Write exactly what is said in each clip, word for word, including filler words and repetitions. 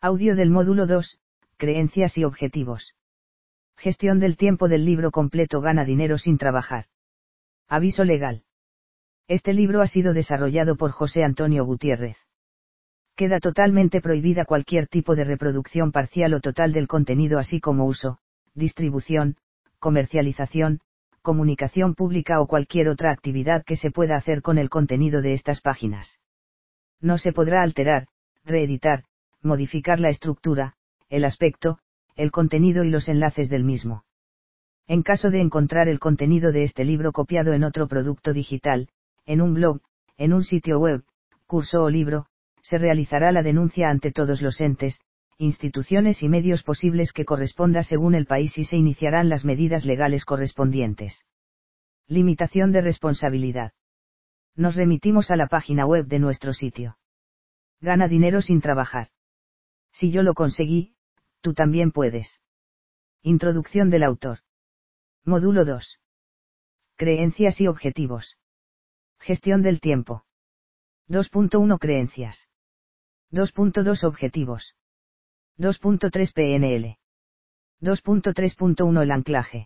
Audio del módulo dos, Creencias y objetivos. Gestión del tiempo del libro completo. Gana dinero sin trabajar. Aviso legal. Este libro ha sido desarrollado por José Antonio Gutiérrez. Queda totalmente prohibida cualquier tipo de reproducción parcial o total del contenido, así como uso, distribución, comercialización, comunicación pública o cualquier otra actividad que se pueda hacer con el contenido de estas páginas. No se podrá alterar, reeditar, modificar la estructura, el aspecto, el contenido y los enlaces del mismo. En caso de encontrar el contenido de este libro copiado en otro producto digital, en un blog, en un sitio web, curso o libro, se realizará la denuncia ante todos los entes, instituciones y medios posibles que corresponda según el país y se iniciarán las medidas legales correspondientes. Limitación de responsabilidad. Nos remitimos a la página web de nuestro sitio. Gana dinero sin trabajar. Si yo lo conseguí, tú también puedes. Introducción del autor. Módulo dos. Creencias y objetivos. Gestión del tiempo. dos punto uno Creencias. dos punto dos Objetivos. dos punto tres P N L. dos punto tres punto uno El anclaje.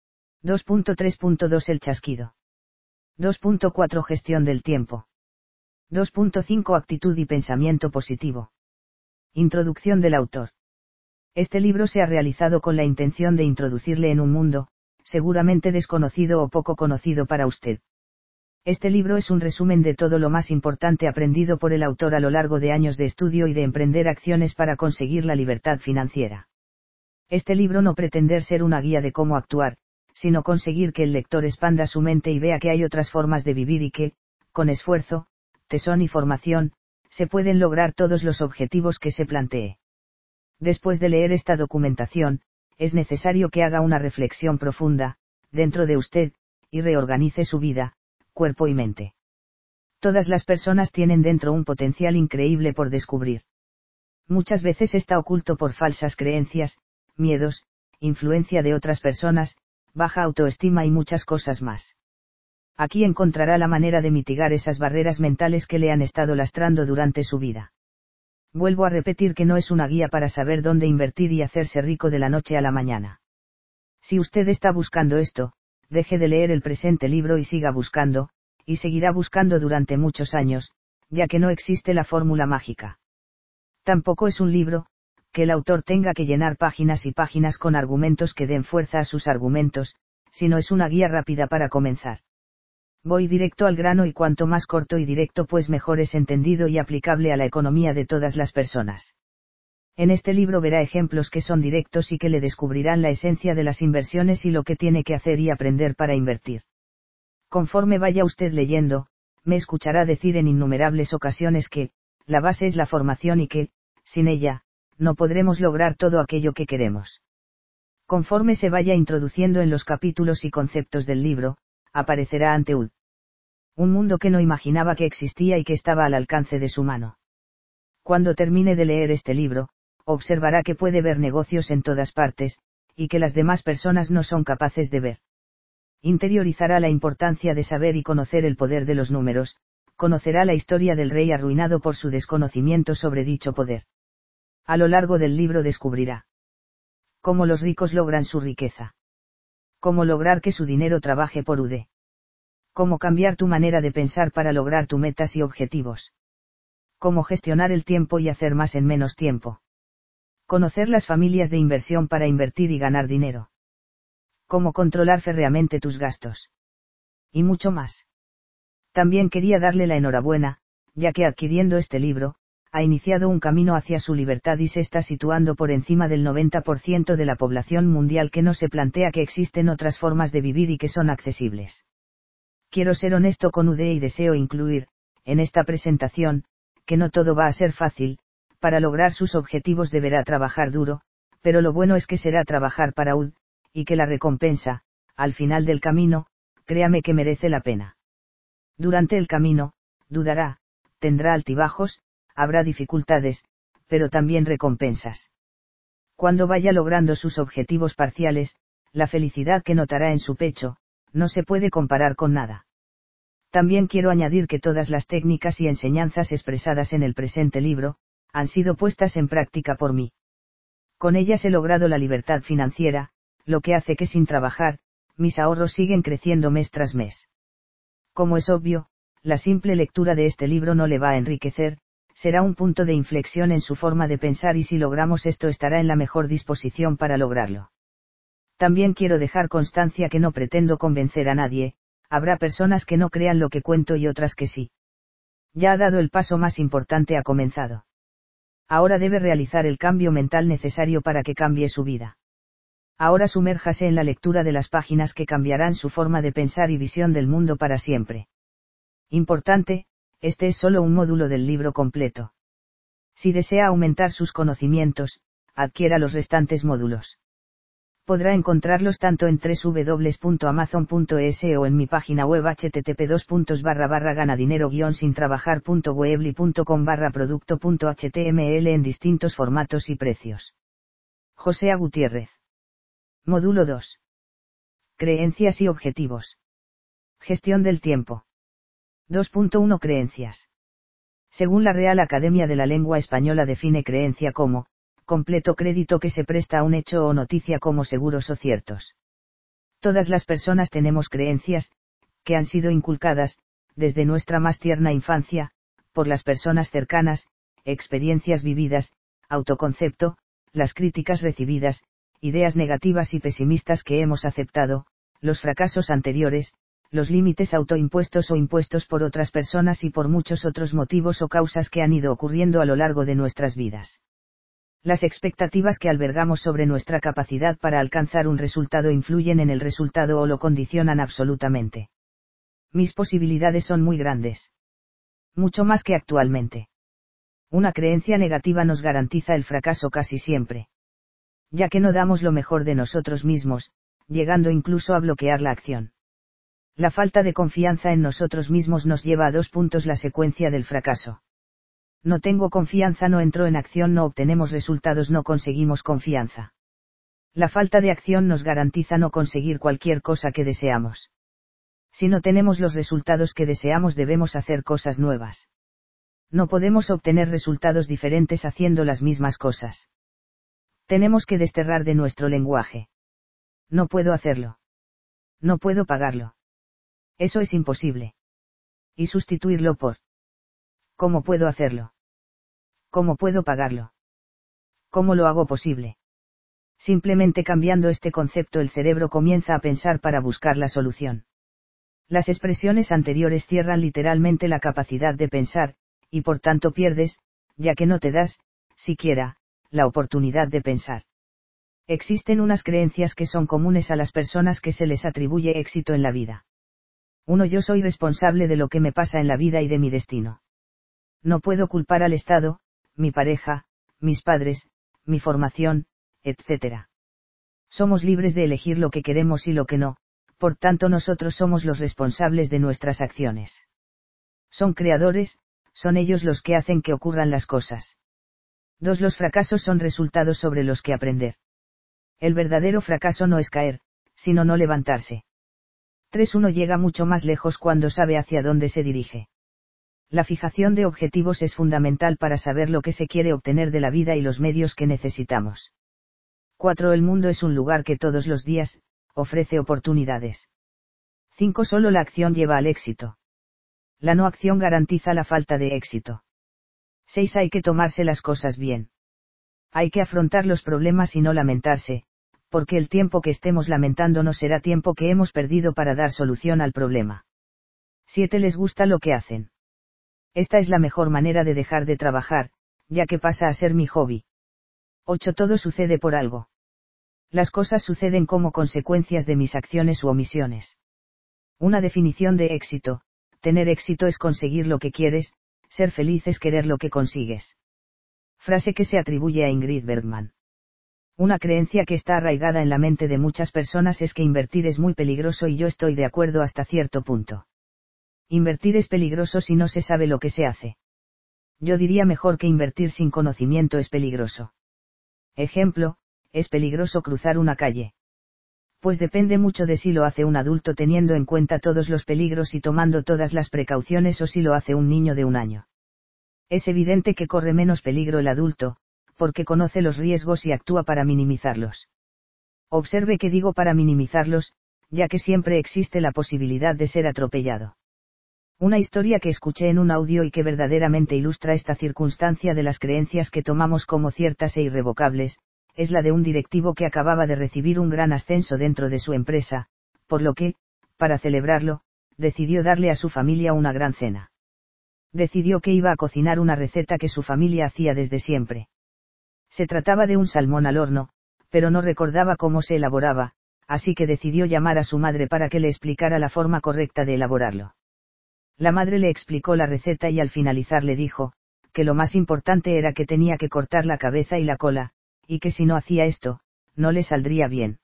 dos punto tres punto dos El chasquido. dos punto cuatro Gestión del tiempo. dos punto cinco Actitud y pensamiento positivo. Introducción del autor. Este libro se ha realizado con la intención de introducirle en un mundo, seguramente desconocido o poco conocido para usted. Este libro es un resumen de todo lo más importante aprendido por el autor a lo largo de años de estudio y de emprender acciones para conseguir la libertad financiera. Este libro no pretende ser una guía de cómo actuar, sino conseguir que el lector expanda su mente y vea que hay otras formas de vivir y que, con esfuerzo, tesón y formación, se pueden lograr todos los objetivos que se plantee. Después de leer esta documentación, es necesario que haga una reflexión profunda, dentro de usted, y reorganice su vida, cuerpo y mente. Todas las personas tienen dentro un potencial increíble por descubrir. Muchas veces está oculto por falsas creencias, miedos, influencia de otras personas, baja autoestima y muchas cosas más. Aquí encontrará la manera de mitigar esas barreras mentales que le han estado lastrando durante su vida. Vuelvo a repetir que no es una guía para saber dónde invertir y hacerse rico de la noche a la mañana. Si usted está buscando esto, deje de leer el presente libro y siga buscando, y seguirá buscando durante muchos años, ya que no existe la fórmula mágica. Tampoco es un libro, que el autor tenga que llenar páginas y páginas con argumentos que den fuerza a sus argumentos, sino es una guía rápida para comenzar. Voy directo al grano y cuanto más corto y directo pues mejor es entendido y aplicable a la economía de todas las personas. En este libro verá ejemplos que son directos y que le descubrirán la esencia de las inversiones y lo que tiene que hacer y aprender para invertir. Conforme vaya usted leyendo, me escuchará decir en innumerables ocasiones que, la base es la formación y que, sin ella, no podremos lograr todo aquello que queremos. Conforme se vaya introduciendo en los capítulos y conceptos del libro, aparecerá ante usted un mundo que no imaginaba que existía y que estaba al alcance de su mano. Cuando termine de leer este libro, observará que puede ver negocios en todas partes, y que las demás personas no son capaces de ver. Interiorizará la importancia de saber y conocer el poder de los números, conocerá la historia del rey arruinado por su desconocimiento sobre dicho poder. A lo largo del libro descubrirá cómo los ricos logran su riqueza. Cómo lograr que su dinero trabaje por usted. Cómo cambiar tu manera de pensar para lograr tus metas y objetivos. Cómo gestionar el tiempo y hacer más en menos tiempo. Conocer las familias de inversión para invertir y ganar dinero. Cómo controlar férreamente tus gastos. Y mucho más. También quería darle la enhorabuena, ya que adquiriendo este libro, ha iniciado un camino hacia su libertad y se está situando por encima del noventa por ciento de la población mundial que no se plantea que existen otras formas de vivir y que son accesibles. Quiero ser honesto con usted y deseo incluir, en esta presentación, que no todo va a ser fácil, para lograr sus objetivos deberá trabajar duro, pero lo bueno es que será trabajar para usted, y que la recompensa, al final del camino, créame que merece la pena. Durante el camino, dudará, tendrá altibajos, habrá dificultades, pero también recompensas. Cuando vaya logrando sus objetivos parciales, la felicidad que notará en su pecho, no se puede comparar con nada. También quiero añadir que todas las técnicas y enseñanzas expresadas en el presente libro, han sido puestas en práctica por mí. Con ellas he logrado la libertad financiera, lo que hace que sin trabajar, mis ahorros siguen creciendo mes tras mes. Como es obvio, la simple lectura de este libro no le va a enriquecer, será un punto de inflexión en su forma de pensar y si logramos esto estará en la mejor disposición para lograrlo. También quiero dejar constancia que no pretendo convencer a nadie, habrá personas que no crean lo que cuento y otras que sí. Ya ha dado el paso más importante, ha comenzado. Ahora debe realizar el cambio mental necesario para que cambie su vida. Ahora sumérjase en la lectura de las páginas que cambiarán su forma de pensar y visión del mundo para siempre. Importante, este es solo un módulo del libro completo. Si desea aumentar sus conocimientos, adquiera los restantes módulos. Podrá encontrarlos tanto en doble u doble u doble u punto amazon punto es o en mi página web h t t p dos barra barra ganadinero guion sin trabajar punto weebly punto com barra producto punto h t m l en distintos formatos y precios. José A. Gutiérrez. Módulo dos. Creencias y objetivos. Gestión del tiempo. dos punto uno Creencias. Según la Real Academia de la Lengua Española define creencia como, completo crédito que se presta a un hecho o noticia como seguros o ciertos. Todas las personas tenemos creencias, que han sido inculcadas, desde nuestra más tierna infancia, por las personas cercanas, experiencias vividas, autoconcepto, las críticas recibidas, ideas negativas y pesimistas que hemos aceptado, los fracasos anteriores, los límites autoimpuestos o impuestos por otras personas y por muchos otros motivos o causas que han ido ocurriendo a lo largo de nuestras vidas. Las expectativas que albergamos sobre nuestra capacidad para alcanzar un resultado influyen en el resultado o lo condicionan absolutamente. Mis posibilidades son muy grandes. Mucho más que actualmente. Una creencia negativa nos garantiza el fracaso casi siempre. Ya que no damos lo mejor de nosotros mismos, llegando incluso a bloquear la acción. La falta de confianza en nosotros mismos nos lleva a dos puntos la secuencia del fracaso. No tengo confianza, no entro en acción, no obtenemos resultados, no conseguimos confianza. La falta de acción nos garantiza no conseguir cualquier cosa que deseamos. Si no tenemos los resultados que deseamos, debemos hacer cosas nuevas. No podemos obtener resultados diferentes haciendo las mismas cosas. Tenemos que desterrar de nuestro lenguaje. No puedo hacerlo. No puedo pagarlo. Eso es imposible. Y sustituirlo por ¿cómo puedo hacerlo? ¿Cómo puedo pagarlo? ¿Cómo lo hago posible? Simplemente cambiando este concepto el cerebro comienza a pensar para buscar la solución. Las expresiones anteriores cierran literalmente la capacidad de pensar, y por tanto pierdes, ya que no te das, siquiera, la oportunidad de pensar. Existen unas creencias que son comunes a las personas que se les atribuye éxito en la vida. uno Yo soy responsable de lo que me pasa en la vida y de mi destino. No puedo culpar al Estado, mi pareja, mis padres, mi formación, etcétera. Somos libres de elegir lo que queremos y lo que no, por tanto nosotros somos los responsables de nuestras acciones. Son creadores, son ellos los que hacen que ocurran las cosas. dos Los fracasos son resultados sobre los que aprender. El verdadero fracaso no es caer, sino no levantarse. tres Uno llega mucho más lejos cuando sabe hacia dónde se dirige. La fijación de objetivos es fundamental para saber lo que se quiere obtener de la vida y los medios que necesitamos. cuatro El mundo es un lugar que todos los días, ofrece oportunidades. cinco Solo la acción lleva al éxito. La no acción garantiza la falta de éxito. seis Hay que tomarse las cosas bien. Hay que afrontar los problemas y no lamentarse, porque el tiempo que estemos lamentando no será tiempo que hemos perdido para dar solución al problema. siete Les gusta lo que hacen. Esta es la mejor manera de dejar de trabajar, ya que pasa a ser mi hobby. ocho Todo sucede por algo. Las cosas suceden como consecuencias de mis acciones u omisiones. Una definición de éxito: tener éxito es conseguir lo que quieres, ser feliz es querer lo que consigues. Frase que se atribuye a Ingrid Bergman. Una creencia que está arraigada en la mente de muchas personas es que invertir es muy peligroso y yo estoy de acuerdo hasta cierto punto. Invertir es peligroso si no se sabe lo que se hace. Yo diría mejor que invertir sin conocimiento es peligroso. Ejemplo, es peligroso cruzar una calle. Pues depende mucho de si lo hace un adulto teniendo en cuenta todos los peligros y tomando todas las precauciones o si lo hace un niño de un año. Es evidente que corre menos peligro el adulto, porque conoce los riesgos y actúa para minimizarlos. Observe que digo para minimizarlos, ya que siempre existe la posibilidad de ser atropellado. Una historia que escuché en un audio y que verdaderamente ilustra esta circunstancia de las creencias que tomamos como ciertas e irrevocables, es la de un directivo que acababa de recibir un gran ascenso dentro de su empresa, por lo que, para celebrarlo, decidió darle a su familia una gran cena. Decidió que iba a cocinar una receta que su familia hacía desde siempre. Se trataba de un salmón al horno, pero no recordaba cómo se elaboraba, así que decidió llamar a su madre para que le explicara la forma correcta de elaborarlo. La madre le explicó la receta y al finalizar le dijo, que lo más importante era que tenía que cortar la cabeza y la cola, y que si no hacía esto, no le saldría bien.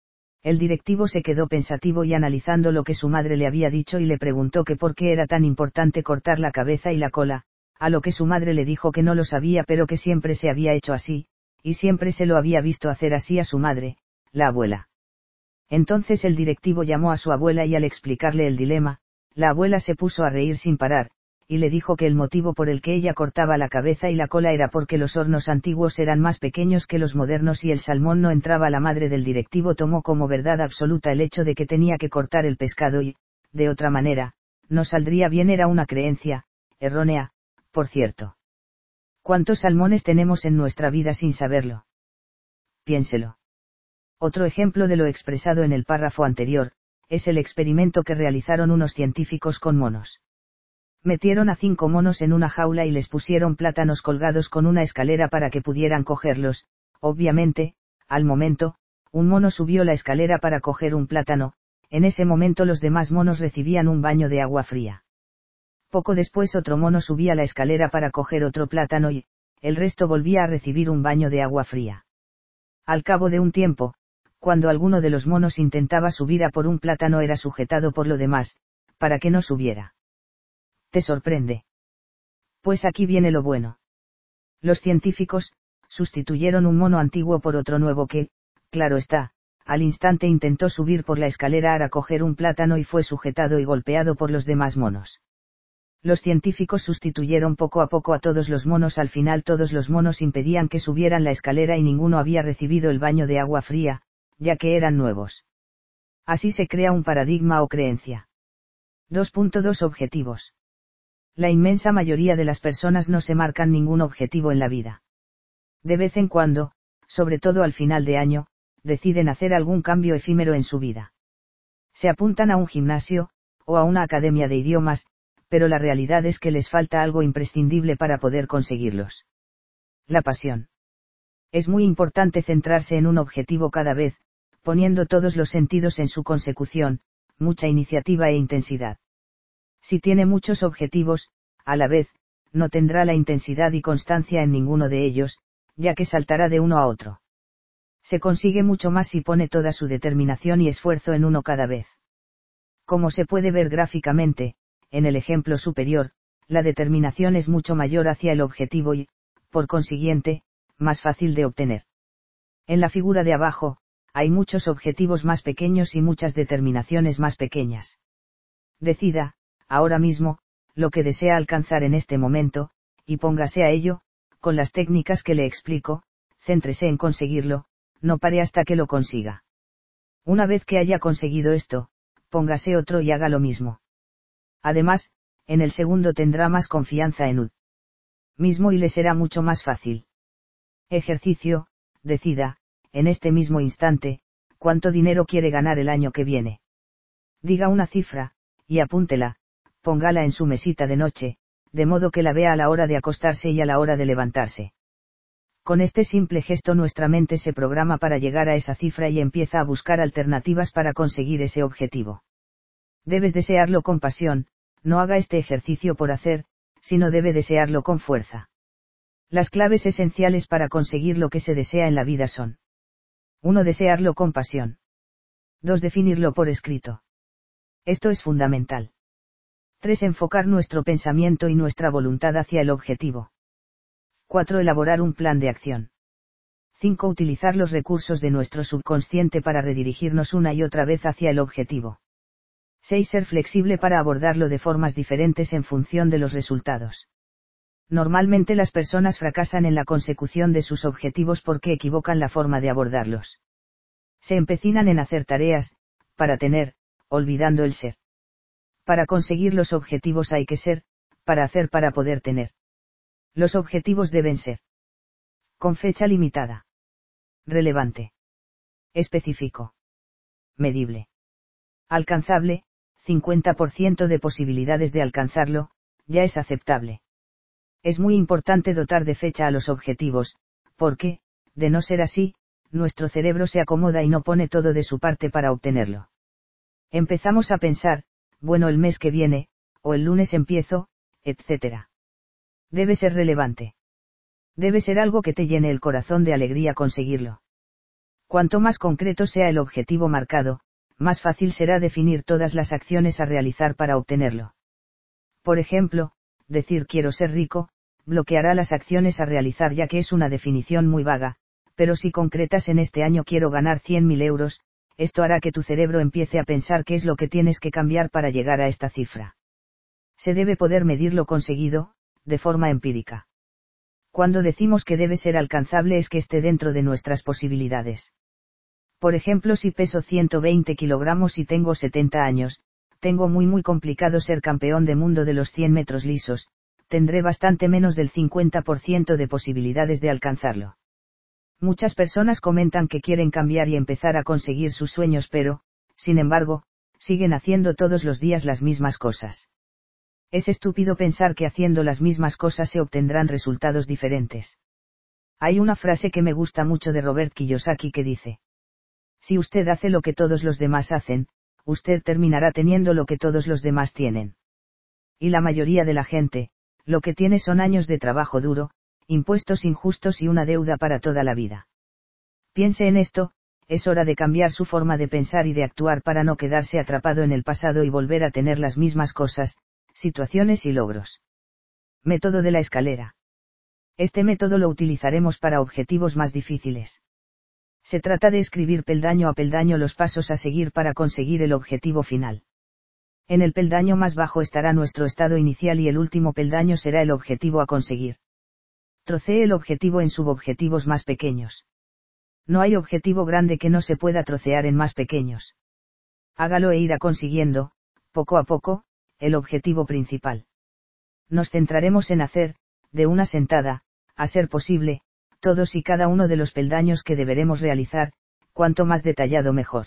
El directivo se quedó pensativo y analizando lo que su madre le había dicho y le preguntó que por qué era tan importante cortar la cabeza y la cola, a lo que su madre le dijo que no lo sabía pero que siempre se había hecho así, y siempre se lo había visto hacer así a su madre, la abuela. Entonces el directivo llamó a su abuela y al explicarle el dilema, la abuela se puso a reír sin parar, y le dijo que el motivo por el que ella cortaba la cabeza y la cola era porque los hornos antiguos eran más pequeños que los modernos y el salmón no entraba. La madre del directivo tomó como verdad absoluta el hecho de que tenía que cortar el pescado y, de otra manera, no saldría bien. Era una creencia, errónea, por cierto. ¿Cuántos salmones tenemos en nuestra vida sin saberlo? Piénselo. Otro ejemplo de lo expresado en el párrafo anterior, es el experimento que realizaron unos científicos con monos. Metieron a cinco monos en una jaula y les pusieron plátanos colgados con una escalera para que pudieran cogerlos. Obviamente, al momento, un mono subió la escalera para coger un plátano, en ese momento los demás monos recibían un baño de agua fría. Poco después otro mono subía la escalera para coger otro plátano y, el resto volvía a recibir un baño de agua fría. Al cabo de un tiempo, cuando alguno de los monos intentaba subir a por un plátano era sujetado por lo demás, para que no subiera. ¿Te sorprende? Pues aquí viene lo bueno. Los científicos, sustituyeron un mono antiguo por otro nuevo que, claro está, al instante intentó subir por la escalera a coger un plátano y fue sujetado y golpeado por los demás monos. Los científicos sustituyeron poco a poco a todos los monos. Al final todos los monos impedían que subieran la escalera y ninguno había recibido el baño de agua fría, ya que eran nuevos. Así se crea un paradigma o creencia. dos punto dos Objetivos. La inmensa mayoría de las personas no se marcan ningún objetivo en la vida. De vez en cuando, sobre todo al final de año, deciden hacer algún cambio efímero en su vida. Se apuntan a un gimnasio, o a una academia de idiomas, pero la realidad es que les falta algo imprescindible para poder conseguirlos. La pasión. Es muy importante centrarse en un objetivo cada vez, poniendo todos los sentidos en su consecución, mucha iniciativa e intensidad. Si tiene muchos objetivos, a la vez, no tendrá la intensidad y constancia en ninguno de ellos, ya que saltará de uno a otro. Se consigue mucho más si pone toda su determinación y esfuerzo en uno cada vez. Como se puede ver gráficamente, en el ejemplo superior, la determinación es mucho mayor hacia el objetivo y, por consiguiente, más fácil de obtener. En la figura de abajo, hay muchos objetivos más pequeños y muchas determinaciones más pequeñas. Decida, ahora mismo, lo que desea alcanzar en este momento, y póngase a ello, con las técnicas que le explico, céntrese en conseguirlo, no pare hasta que lo consiga. Una vez que haya conseguido esto, póngase otro y haga lo mismo. Además, en el segundo tendrá más confianza en usted mismo y le será mucho más fácil. Ejercicio, decida, en este mismo instante, cuánto dinero quiere ganar el año que viene. Diga una cifra, y apúntela, póngala en su mesita de noche, de modo que la vea a la hora de acostarse y a la hora de levantarse. Con este simple gesto nuestra mente se programa para llegar a esa cifra y empieza a buscar alternativas para conseguir ese objetivo. Debes desearlo con pasión, no haga este ejercicio por hacer, sino debe desearlo con fuerza. Las claves esenciales para conseguir lo que se desea en la vida son: uno Desearlo con pasión. dos Definirlo por escrito. Esto es fundamental. tres Enfocar nuestro pensamiento y nuestra voluntad hacia el objetivo. cuatro Elaborar un plan de acción. cinco Utilizar los recursos de nuestro subconsciente para redirigirnos una y otra vez hacia el objetivo. seis Ser flexible para abordarlo de formas diferentes en función de los resultados. Normalmente las personas fracasan en la consecución de sus objetivos porque equivocan la forma de abordarlos. Se empecinan en hacer tareas, para tener, olvidando el ser. Para conseguir los objetivos hay que ser, para hacer para poder tener. Los objetivos deben ser. Con fecha limitada. Relevante. Específico. Medible. Alcanzable, cincuenta por ciento de posibilidades de alcanzarlo, ya es aceptable. Es muy importante dotar de fecha a los objetivos, porque, de no ser así, nuestro cerebro se acomoda y no pone todo de su parte para obtenerlo. Empezamos a pensar, bueno, el mes que viene, o el lunes empiezo, etcétera. Debe ser relevante. Debe ser algo que te llene el corazón de alegría conseguirlo. Cuanto más concreto sea el objetivo marcado, más fácil será definir todas las acciones a realizar para obtenerlo. Por ejemplo, decir quiero ser rico, bloqueará las acciones a realizar ya que es una definición muy vaga, pero si concretas en este año quiero ganar cien mil euros, esto hará que tu cerebro empiece a pensar qué es lo que tienes que cambiar para llegar a esta cifra. Se debe poder medir lo conseguido, de forma empírica. Cuando decimos que debe ser alcanzable es que esté dentro de nuestras posibilidades. Por ejemplo, si peso ciento veinte kilogramos y tengo setenta años, tengo muy muy complicado ser campeón de mundo de los cien metros lisos, tendré bastante menos del cincuenta por ciento de posibilidades de alcanzarlo. Muchas personas comentan que quieren cambiar y empezar a conseguir sus sueños pero, sin embargo, siguen haciendo todos los días las mismas cosas. Es estúpido pensar que haciendo las mismas cosas se obtendrán resultados diferentes. Hay una frase que me gusta mucho de Robert Kiyosaki que dice: si usted hace lo que todos los demás hacen, usted terminará teniendo lo que todos los demás tienen. Y la mayoría de la gente, lo que tiene son años de trabajo duro, impuestos injustos y una deuda para toda la vida. Piense en esto, es hora de cambiar su forma de pensar y de actuar para no quedarse atrapado en el pasado y volver a tener las mismas cosas, situaciones y logros. Método de la escalera. Este método lo utilizaremos para objetivos más difíciles. Se trata de escribir peldaño a peldaño los pasos a seguir para conseguir el objetivo final. En el peldaño más bajo estará nuestro estado inicial y el último peldaño será el objetivo a conseguir. Trocee el objetivo en subobjetivos más pequeños. No hay objetivo grande que no se pueda trocear en más pequeños. Hágalo e irá consiguiendo, poco a poco, el objetivo principal. Nos centraremos en hacer, de una sentada, a ser posible, todos y cada uno de los peldaños que deberemos realizar, cuanto más detallado mejor.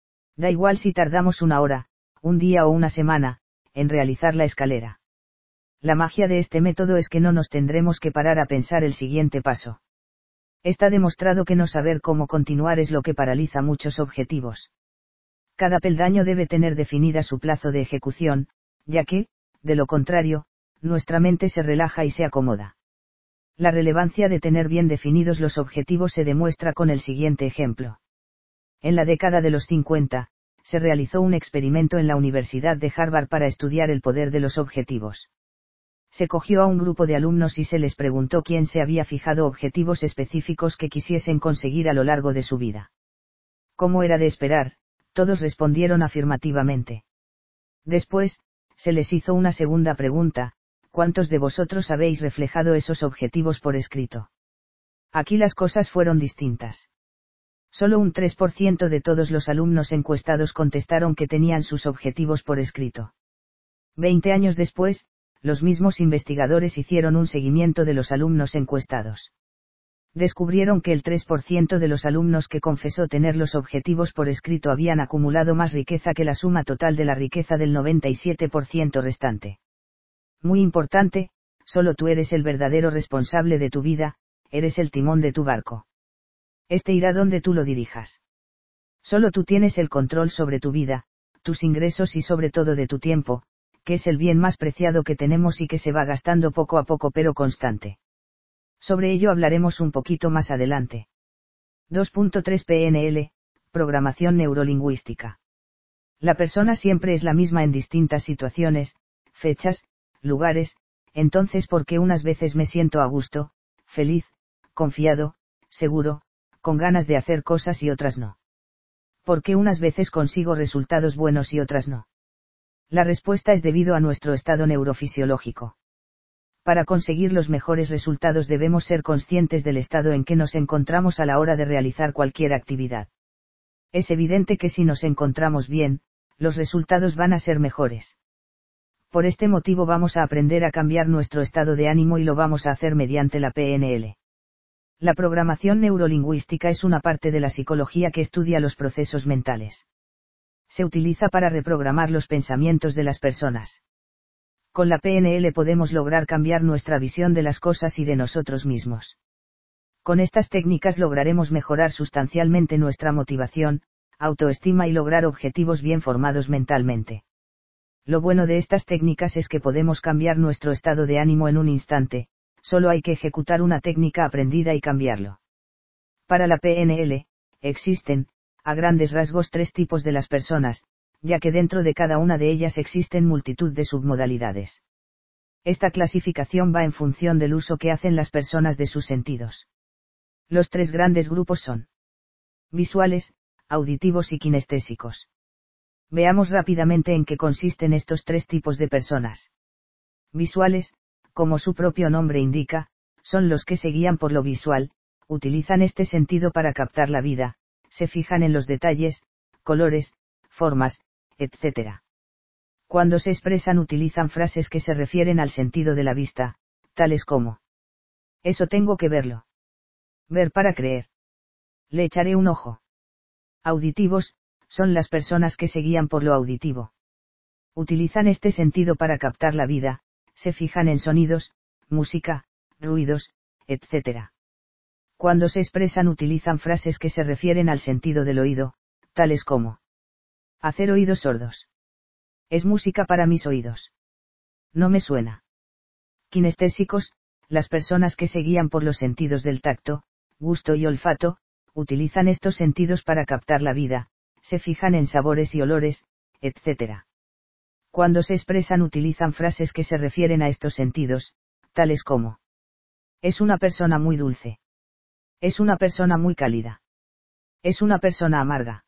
Da igual si tardamos una hora, un día o una semana, en realizar la escalera. La magia de este método es que no nos tendremos que parar a pensar el siguiente paso. Está demostrado que no saber cómo continuar es lo que paraliza muchos objetivos. Cada peldaño debe tener definida su plazo de ejecución, ya que, de lo contrario, nuestra mente se relaja y se acomoda. La relevancia de tener bien definidos los objetivos se demuestra con el siguiente ejemplo. En la década de los cincuenta, se realizó un experimento en la Universidad de Harvard para estudiar el poder de los objetivos. Se cogió a un grupo de alumnos y se les preguntó quién se había fijado objetivos específicos que quisiesen conseguir a lo largo de su vida. Como era de esperar, todos respondieron afirmativamente. Después, se les hizo una segunda pregunta: ¿cuántos de vosotros habéis reflejado esos objetivos por escrito? Aquí las cosas fueron distintas. Solo un tres por ciento de todos los alumnos encuestados contestaron que tenían sus objetivos por escrito. Veinte años después, los mismos investigadores hicieron un seguimiento de los alumnos encuestados. Descubrieron que el tres por ciento de los alumnos que confesó tener los objetivos por escrito habían acumulado más riqueza que la suma total de la riqueza del noventa y siete por ciento restante. Muy importante, solo tú eres el verdadero responsable de tu vida, eres el timón de tu barco. Este irá donde tú lo dirijas. Solo tú tienes el control sobre tu vida, tus ingresos y sobre todo de tu tiempo, que es el bien más preciado que tenemos y que se va gastando poco a poco pero constante. Sobre ello hablaremos un poquito más adelante. dos punto tres P N L, Programación Neurolingüística. La persona siempre es la misma en distintas situaciones, fechas, lugares, entonces ¿por qué unas veces me siento a gusto, feliz, confiado, seguro, con ganas de hacer cosas y otras no? ¿Por qué unas veces consigo resultados buenos y otras no? La respuesta es debido a nuestro estado neurofisiológico. Para conseguir los mejores resultados debemos ser conscientes del estado en que nos encontramos a la hora de realizar cualquier actividad. Es evidente que si nos encontramos bien, los resultados van a ser mejores. Por este motivo vamos a aprender a cambiar nuestro estado de ánimo y lo vamos a hacer mediante la P N L. La programación neurolingüística es una parte de la psicología que estudia los procesos mentales. Se utiliza para reprogramar los pensamientos de las personas. Con la P N L podemos lograr cambiar nuestra visión de las cosas y de nosotros mismos. Con estas técnicas lograremos mejorar sustancialmente nuestra motivación, autoestima y lograr objetivos bien formados mentalmente. Lo bueno de estas técnicas es que podemos cambiar nuestro estado de ánimo en un instante, solo hay que ejecutar una técnica aprendida y cambiarlo. Para la P N L, existen, a grandes rasgos, tres tipos de las personas, ya que dentro de cada una de ellas existen multitud de submodalidades. Esta clasificación va en función del uso que hacen las personas de sus sentidos. Los tres grandes grupos son visuales, auditivos y kinestésicos. Veamos rápidamente en qué consisten estos tres tipos de personas. Visuales, como su propio nombre indica, son los que se guían por lo visual, utilizan este sentido para captar la vida, se fijan en los detalles, colores, formas, etcétera. Cuando se expresan utilizan frases que se refieren al sentido de la vista, tales como: eso tengo que verlo. Ver para creer. Le echaré un ojo. Auditivos, son las personas que se guían por lo auditivo. Utilizan este sentido para captar la vida, se fijan en sonidos, música, ruidos, etcétera. Cuando se expresan utilizan frases que se refieren al sentido del oído, tales como: hacer oídos sordos. Es música para mis oídos. No me suena. Kinestésicos, las personas que se guían por los sentidos del tacto, gusto y olfato, utilizan estos sentidos para captar la vida, se fijan en sabores y olores, etcétera. Cuando se expresan utilizan frases que se refieren a estos sentidos, tales como: es una persona muy dulce. Es una persona muy cálida. Es una persona amarga.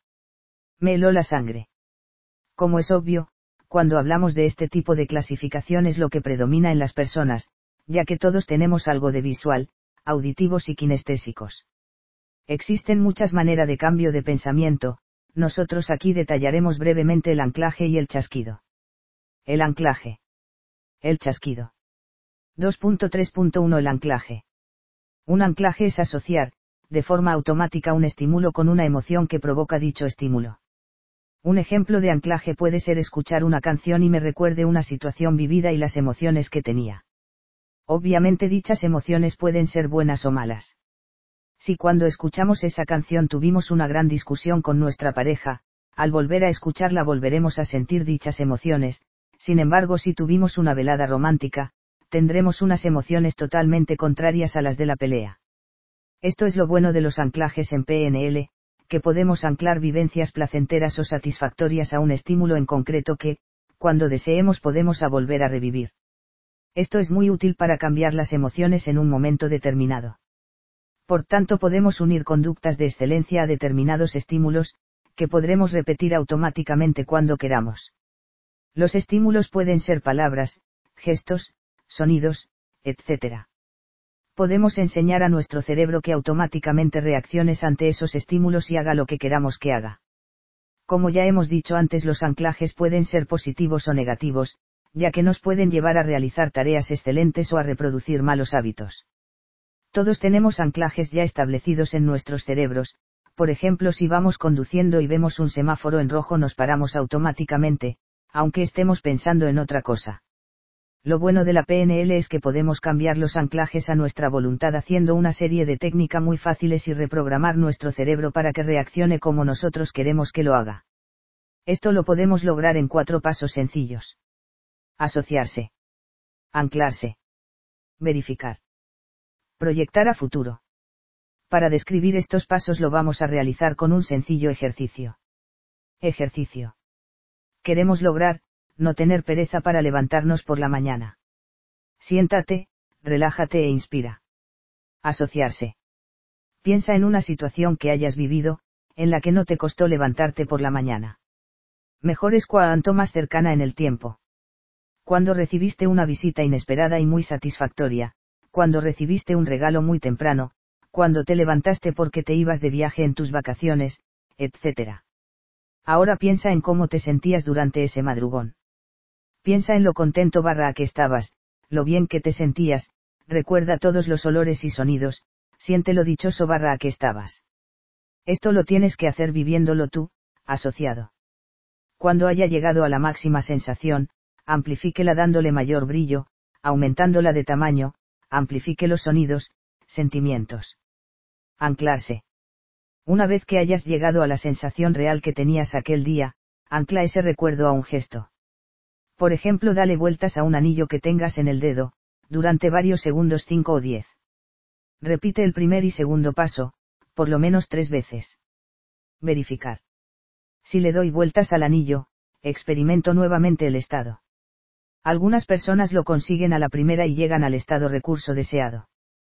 Me heló la sangre. Como es obvio, cuando hablamos de este tipo de clasificación es lo que predomina en las personas, ya que todos tenemos algo de visual, auditivos y kinestésicos. Existen muchas maneras de cambio de pensamiento, nosotros aquí detallaremos brevemente el anclaje y el chasquido. El anclaje. El chasquido. dos punto tres punto uno El anclaje. Un anclaje es asociar, de forma automática, un estímulo con una emoción que provoca dicho estímulo. Un ejemplo de anclaje puede ser escuchar una canción y me recuerde una situación vivida y las emociones que tenía. Obviamente dichas emociones pueden ser buenas o malas. Si cuando escuchamos esa canción tuvimos una gran discusión con nuestra pareja, al volver a escucharla volveremos a sentir dichas emociones, sin embargo si tuvimos una velada romántica, tendremos unas emociones totalmente contrarias a las de la pelea. Esto es lo bueno de los anclajes en P N L, que podemos anclar vivencias placenteras o satisfactorias a un estímulo en concreto que, cuando deseemos podemos a volver a revivir. Esto es muy útil para cambiar las emociones en un momento determinado. Por tanto podemos unir conductas de excelencia a determinados estímulos, que podremos repetir automáticamente cuando queramos. Los estímulos pueden ser palabras, gestos, sonidos, etcétera. Podemos enseñar a nuestro cerebro que automáticamente reacciones ante esos estímulos y haga lo que queramos que haga. Como ya hemos dicho antes, los anclajes pueden ser positivos o negativos, ya que nos pueden llevar a realizar tareas excelentes o a reproducir malos hábitos. Todos tenemos anclajes ya establecidos en nuestros cerebros, por ejemplo si vamos conduciendo y vemos un semáforo en rojo nos paramos automáticamente, aunque estemos pensando en otra cosa. Lo bueno de la P N L es que podemos cambiar los anclajes a nuestra voluntad haciendo una serie de técnicas muy fáciles y reprogramar nuestro cerebro para que reaccione como nosotros queremos que lo haga. Esto lo podemos lograr en cuatro pasos sencillos. Asociarse. Anclarse. Verificar. Proyectar a futuro. Para describir estos pasos lo vamos a realizar con un sencillo ejercicio. Ejercicio. Queremos lograr, no tener pereza para levantarnos por la mañana. Siéntate, relájate e inspira. Asociarse. Piensa en una situación que hayas vivido, en la que no te costó levantarte por la mañana. Mejor es cuanto más cercana en el tiempo. Cuando recibiste una visita inesperada y muy satisfactoria, cuando recibiste un regalo muy temprano, cuando te levantaste porque te ibas de viaje en tus vacaciones, etcétera. Ahora piensa en cómo te sentías durante ese madrugón. Piensa en lo contento barra a que estabas, lo bien que te sentías, recuerda todos los olores y sonidos, siente lo dichoso barra a que estabas. Esto lo tienes que hacer viviéndolo tú, asociado. Cuando haya llegado a la máxima sensación, amplifíquela dándole mayor brillo, aumentándola de tamaño, amplifique los sonidos, sentimientos. Anclarse. Una vez que hayas llegado a la sensación real que tenías aquel día, ancla ese recuerdo a un gesto. Por ejemplo, dale vueltas a un anillo que tengas en el dedo, durante varios segundos cinco o diez. Repite el primer y segundo paso, por lo menos tres veces. Verificar. Si le doy vueltas al anillo, experimento nuevamente el estado. Algunas personas lo consiguen a la primera y llegan al estado recurso deseado.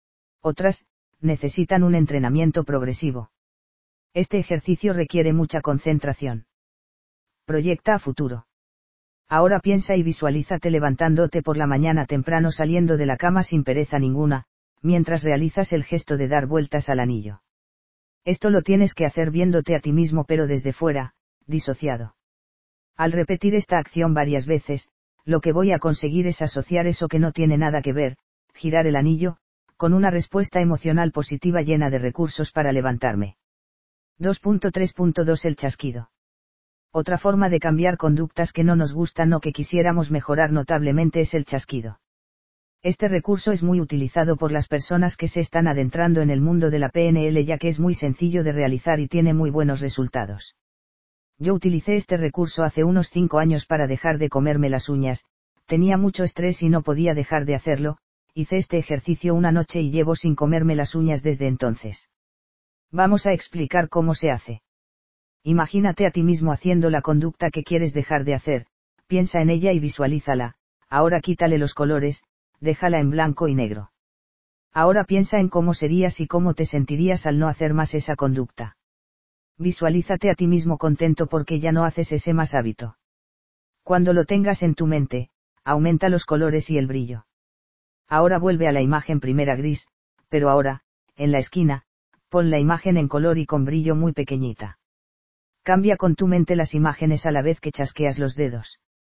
Otras, necesitan un entrenamiento progresivo. Este ejercicio requiere mucha concentración. Proyecta a futuro. Ahora piensa y visualízate levantándote por la mañana temprano saliendo de la cama sin pereza ninguna, mientras realizas el gesto de dar vueltas al anillo. Esto lo tienes que hacer viéndote a ti mismo pero desde fuera, disociado. Al repetir esta acción varias veces, lo que voy a conseguir es asociar eso que no tiene nada que ver, girar el anillo, con una respuesta emocional positiva llena de recursos para levantarme. dos punto tres punto dos El chasquido. Otra forma de cambiar conductas que no nos gustan o que quisiéramos mejorar notablemente es el chasquido. Este recurso es muy utilizado por las personas que se están adentrando en el mundo de la P N L ya que es muy sencillo de realizar y tiene muy buenos resultados. Yo utilicé este recurso hace unos cinco años para dejar de comerme las uñas, tenía mucho estrés y no podía dejar de hacerlo, hice este ejercicio una noche y llevo sin comerme las uñas desde entonces. Vamos a explicar cómo se hace. Imagínate a ti mismo haciendo la conducta que quieres dejar de hacer, piensa en ella y visualízala, ahora quítale los colores, déjala en blanco y negro. Ahora piensa en cómo serías y cómo te sentirías al no hacer más esa conducta. Visualízate a ti mismo contento porque ya no haces ese más hábito. Cuando lo tengas en tu mente, aumenta los colores y el brillo. Ahora vuelve a la imagen primera gris, pero ahora, en la esquina, pon la imagen en color y con brillo muy pequeñita. Cambia con tu mente las imágenes a la vez que chasqueas los dedos.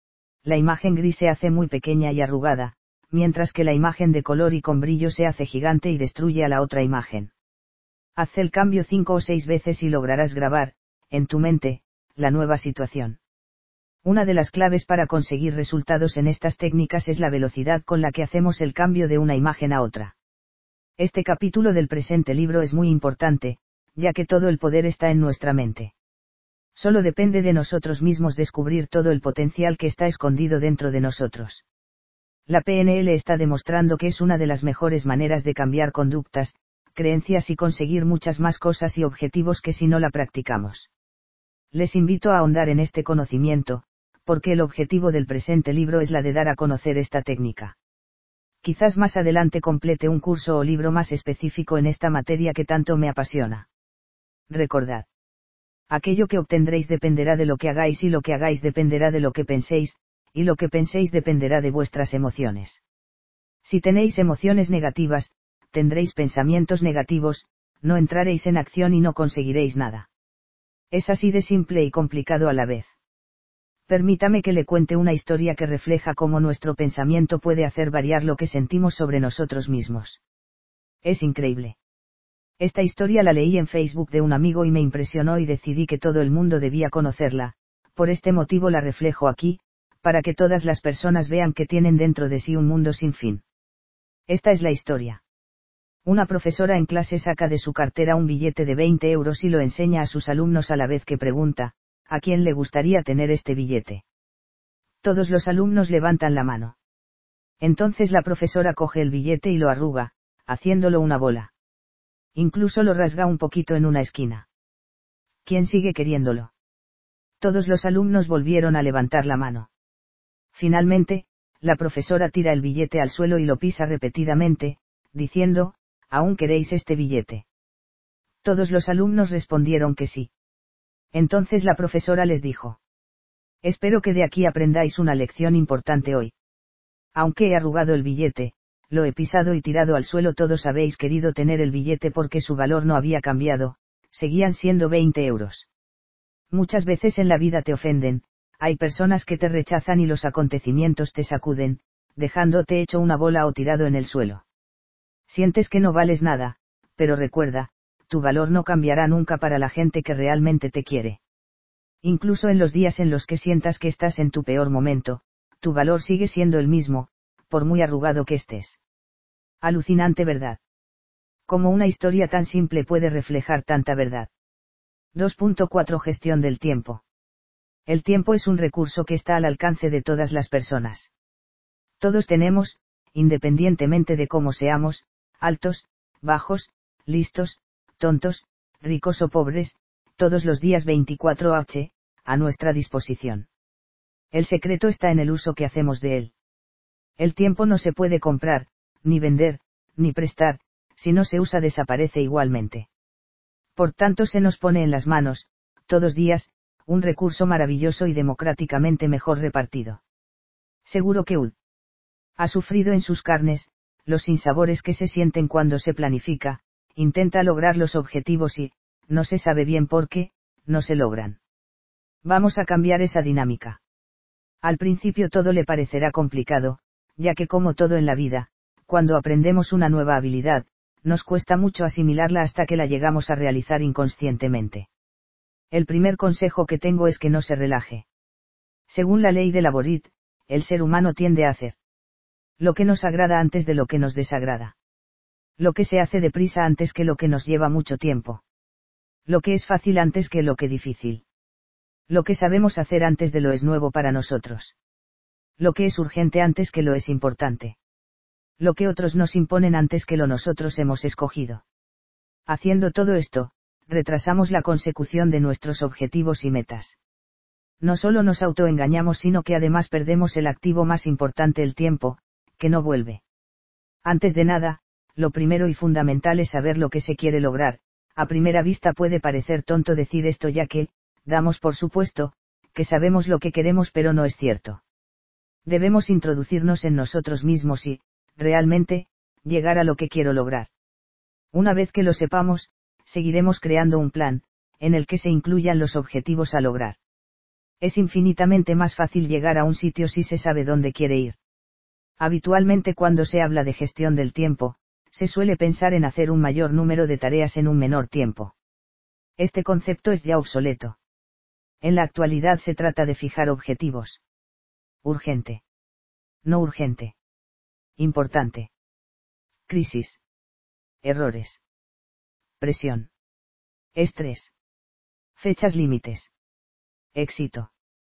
La imagen gris se hace muy pequeña y arrugada, mientras que la imagen de color y con brillo se hace gigante y destruye a la otra imagen. Haz el cambio cinco o seis veces y lograrás grabar, en tu mente, la nueva situación. Una de las claves para conseguir resultados en estas técnicas es la velocidad con la que hacemos el cambio de una imagen a otra. Este capítulo del presente libro es muy importante, ya que todo el poder está en nuestra mente. Solo depende de nosotros mismos descubrir todo el potencial que está escondido dentro de nosotros. La P N L está demostrando que es una de las mejores maneras de cambiar conductas, creencias y conseguir muchas más cosas y objetivos que si no la practicamos. Les invito a ahondar en este conocimiento, porque el objetivo del presente libro es la de dar a conocer esta técnica. Quizás más adelante complete un curso o libro más específico en esta materia que tanto me apasiona. Recordad. Aquello que obtendréis dependerá de lo que hagáis y lo que hagáis dependerá de lo que penséis, y lo que penséis dependerá de vuestras emociones. Si tenéis emociones negativas, tendréis pensamientos negativos, no entraréis en acción y no conseguiréis nada. Es así de simple y complicado a la vez. Permítame que le cuente una historia que refleja cómo nuestro pensamiento puede hacer variar lo que sentimos sobre nosotros mismos. Es increíble. Esta historia la leí en Facebook de un amigo y me impresionó y decidí que todo el mundo debía conocerla, por este motivo la reflejo aquí, para que todas las personas vean que tienen dentro de sí un mundo sin fin. Esta es la historia. Una profesora en clase saca de su cartera un billete de veinte euros y lo enseña a sus alumnos a la vez que pregunta, ¿a quién le gustaría tener este billete? Todos los alumnos levantan la mano. Entonces la profesora coge el billete y lo arruga, haciéndolo una bola. Incluso lo rasga un poquito en una esquina. ¿Quién sigue queriéndolo? Todos los alumnos volvieron a levantar la mano. Finalmente, la profesora tira el billete al suelo y lo pisa repetidamente, diciendo, ¿aún queréis este billete? Todos los alumnos respondieron que sí. Entonces la profesora les dijo. Espero que de aquí aprendáis una lección importante hoy. Aunque he arrugado el billete, lo he pisado y tirado al suelo, todos habéis querido tener el billete porque su valor no había cambiado, seguían siendo veinte euros. Muchas veces en la vida te ofenden, hay personas que te rechazan y los acontecimientos te sacuden, dejándote hecho una bola o tirado en el suelo. Sientes que no vales nada, pero recuerda, tu valor no cambiará nunca para la gente que realmente te quiere. Incluso en los días en los que sientas que estás en tu peor momento, tu valor sigue siendo el mismo, por muy arrugado que estés. Alucinante, ¿verdad? Como una historia tan simple puede reflejar tanta verdad. dos punto cuatro Gestión del tiempo. El tiempo es un recurso que está al alcance de todas las personas. Todos tenemos, independientemente de cómo seamos, altos, bajos, listos, tontos, ricos o pobres, todos los días veinticuatro horas, a nuestra disposición. El secreto está en el uso que hacemos de él. El tiempo no se puede comprar, ni vender, ni prestar, si no se usa desaparece igualmente. Por tanto se nos pone en las manos, todos días, un recurso maravilloso y democráticamente mejor repartido. Seguro que U D ha sufrido en sus carnes, los sinsabores que se sienten cuando se planifica, intenta lograr los objetivos y, no se sabe bien por qué, no se logran. Vamos a cambiar esa dinámica. Al principio todo le parecerá complicado, ya que como todo en la vida, cuando aprendemos una nueva habilidad, nos cuesta mucho asimilarla hasta que la llegamos a realizar inconscientemente. El primer consejo que tengo es que no se relaje. Según la ley de Laborit, el ser humano tiende a hacer lo que nos agrada antes de lo que nos desagrada. Lo que se hace deprisa antes que lo que nos lleva mucho tiempo. Lo que es fácil antes que lo que difícil. Lo que sabemos hacer antes de lo es nuevo para nosotros. Lo que es urgente antes que lo es importante. Lo que otros nos imponen antes que lo nosotros hemos escogido. Haciendo todo esto, retrasamos la consecución de nuestros objetivos y metas. No solo nos autoengañamos, sino que además perdemos el activo más importante, el tiempo, que no vuelve. Antes de nada, lo primero y fundamental es saber lo que se quiere lograr. A primera vista puede parecer tonto decir esto, ya que, damos por supuesto, que sabemos lo que queremos, pero no es cierto. Debemos introducirnos en nosotros mismos y, realmente, llegar a lo que quiero lograr. Una vez que lo sepamos, seguiremos creando un plan, en el que se incluyan los objetivos a lograr. Es infinitamente más fácil llegar a un sitio si se sabe dónde quiere ir. Habitualmente cuando se habla de gestión del tiempo, se suele pensar en hacer un mayor número de tareas en un menor tiempo. Este concepto es ya obsoleto. En la actualidad se trata de fijar objetivos. Urgente. No urgente. Importante. Crisis. Errores. Presión. Estrés. Fechas límites. Éxito.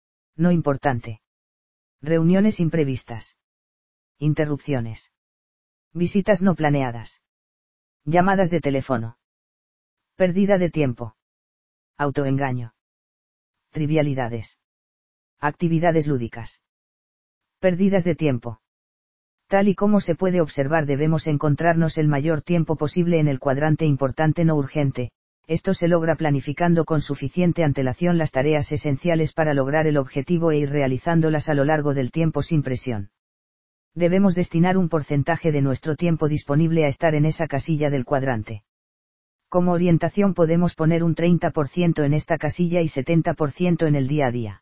No importante. Reuniones imprevistas. Interrupciones. Visitas no planeadas. Llamadas de teléfono. Pérdida de tiempo. Autoengaño. Trivialidades. Actividades lúdicas. Pérdidas de tiempo. Tal y como se puede observar, debemos encontrarnos el mayor tiempo posible en el cuadrante importante no urgente. Esto se logra planificando con suficiente antelación las tareas esenciales para lograr el objetivo e ir realizándolas a lo largo del tiempo sin presión. Debemos destinar un porcentaje de nuestro tiempo disponible a estar en esa casilla del cuadrante. Como orientación podemos poner un treinta por ciento en esta casilla y setenta por ciento en el día a día.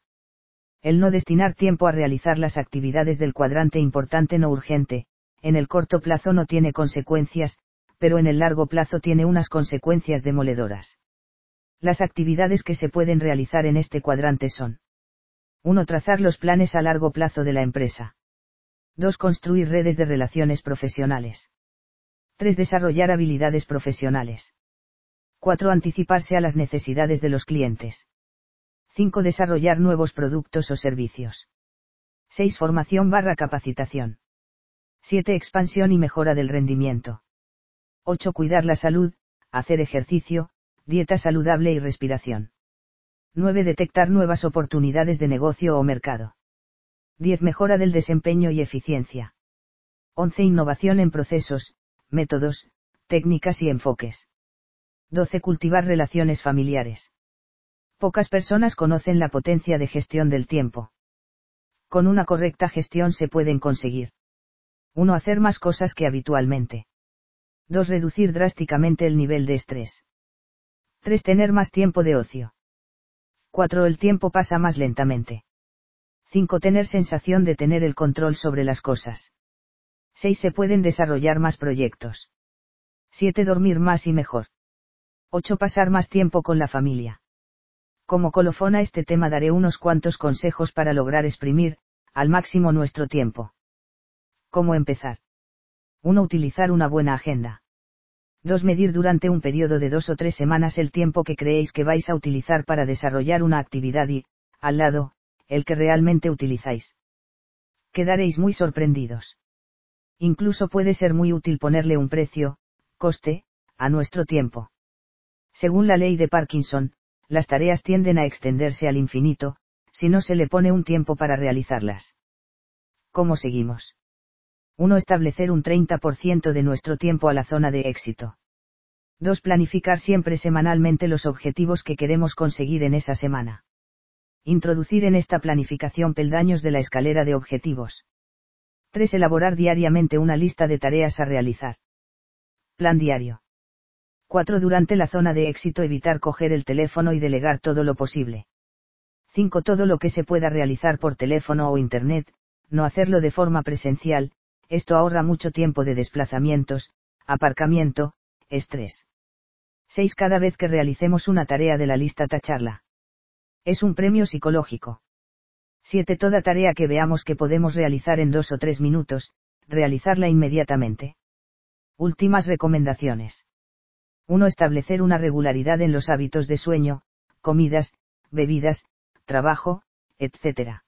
El no destinar tiempo a realizar las actividades del cuadrante importante no urgente, en el corto plazo no tiene consecuencias, pero en el largo plazo tiene unas consecuencias demoledoras. Las actividades que se pueden realizar en este cuadrante son: uno Trazar los planes a largo plazo de la empresa. dos Construir redes de relaciones profesionales. tres Desarrollar habilidades profesionales. cuatro Anticiparse a las necesidades de los clientes. cinco Desarrollar nuevos productos o servicios. seis Formación barra capacitación. siete Expansión y mejora del rendimiento. ocho Cuidar la salud, hacer ejercicio, dieta saludable y respiración. nueve Detectar nuevas oportunidades de negocio o mercado. diez Mejora del desempeño y eficiencia. once Innovación en procesos, métodos, técnicas y enfoques. doce Cultivar relaciones familiares. Pocas personas conocen la potencia de gestión del tiempo. Con una correcta gestión se pueden conseguir uno Hacer más cosas que habitualmente. dos Reducir drásticamente el nivel de estrés. tres Tener más tiempo de ocio. cuatro El tiempo pasa más lentamente. cinco Tener sensación de tener el control sobre las cosas. seis Se pueden desarrollar más proyectos. siete Dormir más y mejor. ocho Pasar más tiempo con la familia. Como colofón a este tema daré unos cuantos consejos para lograr exprimir, al máximo nuestro tiempo. ¿Cómo empezar? uno Utilizar una buena agenda. dos Medir durante un periodo de dos o tres semanas el tiempo que creéis que vais a utilizar para desarrollar una actividad y, al lado, el que realmente utilizáis. Quedaréis muy sorprendidos. Incluso puede ser muy útil ponerle un precio, coste, a nuestro tiempo. Según la ley de Parkinson, las tareas tienden a extenderse al infinito, si no se le pone un tiempo para realizarlas. ¿Cómo seguimos? uno Establecer un treinta por ciento de nuestro tiempo a la zona de éxito. dos Planificar siempre semanalmente los objetivos que queremos conseguir en esa semana. Introducir en esta planificación peldaños de la escalera de objetivos. tres Elaborar diariamente una lista de tareas a realizar. Plan diario. cuatro Durante la zona de éxito evitar coger el teléfono y delegar todo lo posible. cinco Todo lo que se pueda realizar por teléfono o internet, no hacerlo de forma presencial, esto ahorra mucho tiempo de desplazamientos, aparcamiento, estrés. seis Cada vez que realicemos una tarea de la lista tacharla. Es un premio psicológico. siete Toda tarea que veamos que podemos realizar en dos o tres minutos, realizarla inmediatamente. Últimas recomendaciones. uno Establecer una regularidad en los hábitos de sueño, comidas, bebidas, trabajo, etcétera.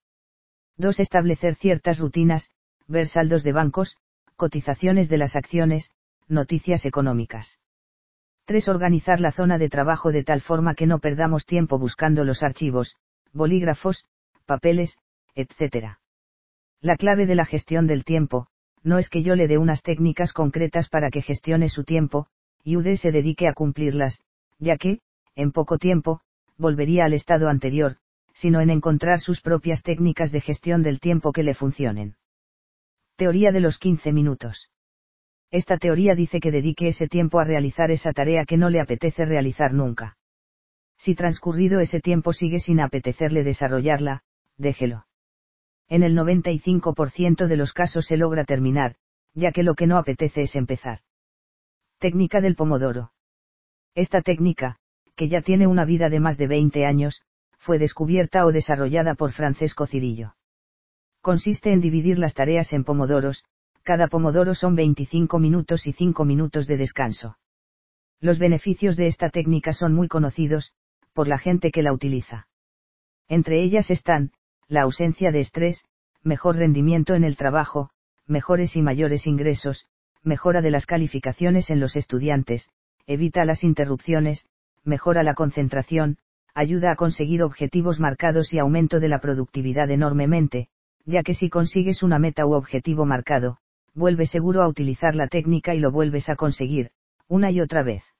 dos Establecer ciertas rutinas, ver saldos de bancos, cotizaciones de las acciones, noticias económicas. tres Organizar la zona de trabajo de tal forma que no perdamos tiempo buscando los archivos, bolígrafos, papeles, etcétera. La clave de la gestión del tiempo, no es que yo le dé unas técnicas concretas para que gestione su tiempo, y U D se dedique a cumplirlas, ya que, en poco tiempo, volvería al estado anterior, sino en encontrar sus propias técnicas de gestión del tiempo que le funcionen. Teoría de los quince minutos. Esta teoría dice que dedique ese tiempo a realizar esa tarea que no le apetece realizar nunca. Si transcurrido ese tiempo sigue sin apetecerle desarrollarla, déjelo. En el noventa y cinco por ciento de los casos se logra terminar, ya que lo que no apetece es empezar. Técnica del pomodoro. Esta técnica, que ya tiene una vida de más de veinte años, fue descubierta o desarrollada por Francesco Cirillo. Consiste en dividir las tareas en pomodoros, cada pomodoro son veinticinco minutos y cinco minutos de descanso. Los beneficios de esta técnica son muy conocidos, por la gente que la utiliza. Entre ellas están, la ausencia de estrés, mejor rendimiento en el trabajo, mejores y mayores ingresos, mejora de las calificaciones en los estudiantes, evita las interrupciones, mejora la concentración, ayuda a conseguir objetivos marcados y aumento de la productividad enormemente, ya que si consigues una meta u objetivo marcado, vuelves seguro a utilizar la técnica y lo vuelves a conseguir, una y otra vez.